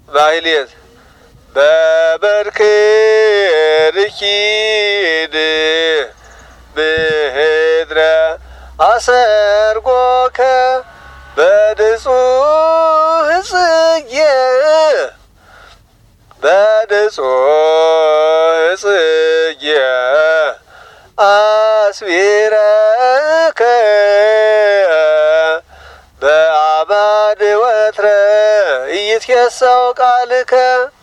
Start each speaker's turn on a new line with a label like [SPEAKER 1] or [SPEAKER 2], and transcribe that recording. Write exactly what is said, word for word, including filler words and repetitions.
[SPEAKER 1] ማህሌት በበርክርኪድ ብህድረ አሰርጎከ በድጹህ ጽጌ በድጹህ ጽጌ አስቢረከ በአባድ ወትረ ኢይትኬሰው ቃልከ